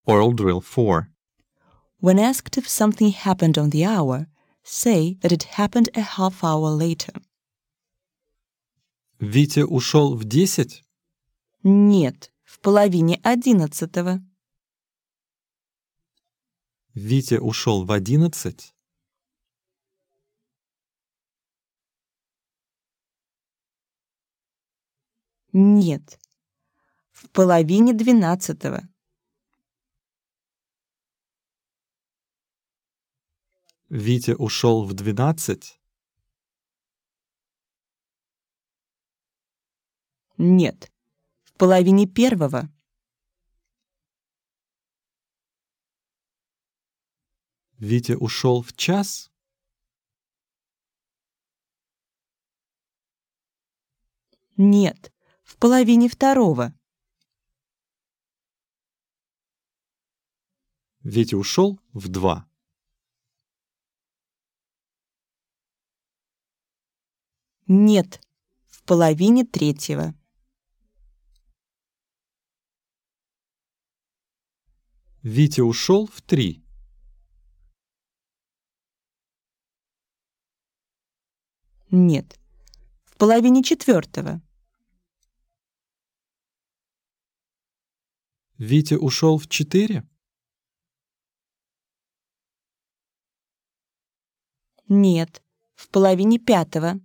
Oral Drill 4. When asked if something happened on the hour, say that it happened a half hour later. Витя ушел в 10? Нет, в половине 11. Витя ушел в 11? Нет, в половине 12. Витя ушел в 12? Нет, в половине 1. Витя ушел в 1? Нет, в половине 2. Витя ушел в 2? Нет, в половине 3. Витя ушел в 3? Нет, в половине 4. Витя ушел в 4? Нет, в половине 5.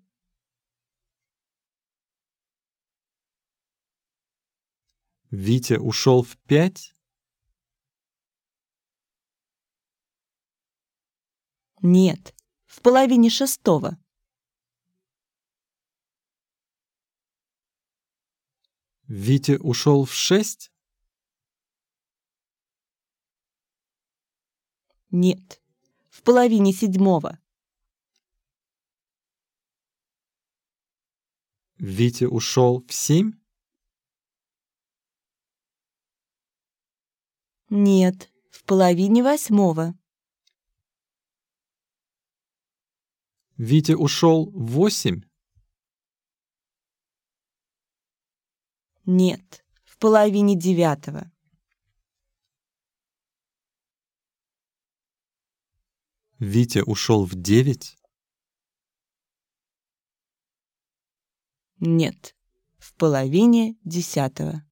Витя ушел в 5? Нет, в половине 6. Витя ушел в 6? Нет, в половине 7. Витя ушел в 7? Нет, в половине 8. Витя ушел в 8? Нет, в половине 9. Витя ушел в 9? Нет, в половине 10.